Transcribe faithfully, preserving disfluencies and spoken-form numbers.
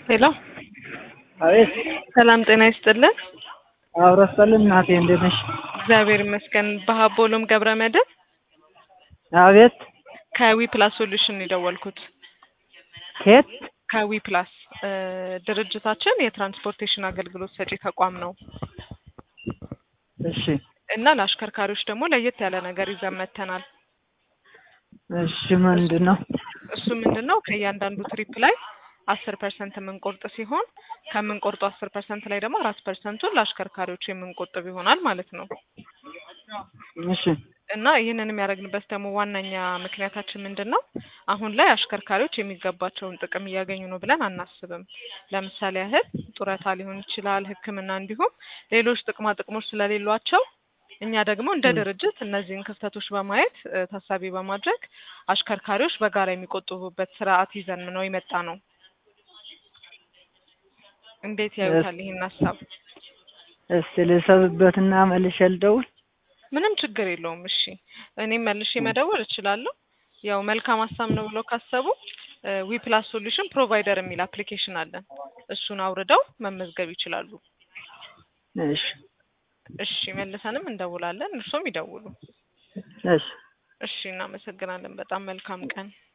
ሄሎ አቤት ሰላም ጤና ይስጥልን። አብረሰልን እናቴ እንዴት ነሽ? እግዚአብሔር ይመስገን። በሀቦሎም ገብረመድህን አቤት ከዊ ፕላስ ሶሉሽን የደወልኩት ከየት? ከዊ ፕላስ ድርጅታችን የትራንስፖርቴሽን አገልግሎት ሰጪ ተቋም ነው እሺ እና ለአሽከርካሪዎች ደግሞ ለየት ያለ ነገር ይዘን መጥተናል። እሺ ምንድነው? እሱ ምንድነው ከእያንዳንዱ ትሪፕ ላይ አስር ፐርሰንት የምንቆርጥ ሲሆን ከምንቆርጡ አስር ፐርሰንት ላይ ደግሞ አራት ፐርሰንቱን ለአሽከርካሪዎች የምንቆጥብ ይሆናል ማለት ነው። እሺ እና ይህንን የሚያደርግንበት ደግሞ ዋናኛ ምክንያታችን ምንድነው? አሁን ላይ አሽከርካሪዎች የሚገባቸውን ጥቅም እያገኙ ነው ብለን አናስብም። ለምሳሌ ያህል ጡረታ ሊሆን ይችላል፣ ሕክምና እንዲሁም ሌሎች ጥቅማ ጥቅሞች ስለሌሏቸው እኛ ደግሞ እንደ ድርጅት እነዚህን ክፍተቶች በማየት ታሳቢ በማድረግ አሽከርካሪዎች በጋራ የሚቆጥቡበት ስርዓት ይዘን ነው የመጣ ነው። እንዴት ያዩታል ይሄን ሐሳብ? እስቲ ልሰብበትና መልሼ ልደውል። ምንም ችግር የለውም። እሺ እኔም መልሼ መደወል እችላለሁ። ያው መልካም ሐሳብ ነው ብለው ካሰቡ ዊ ፕላስ ሶሉሽን ፕሮቫይደር የሚል አፕሊኬሽን አለን። እሱን አውርደው መመዝገብ ይችላሉ። እሺ እሺ መልሰንም እንደውላለን፣ እርሶም ይደውሉ። እሺ እሺ እናመሰግናለን። በጣም መልካም ቀን።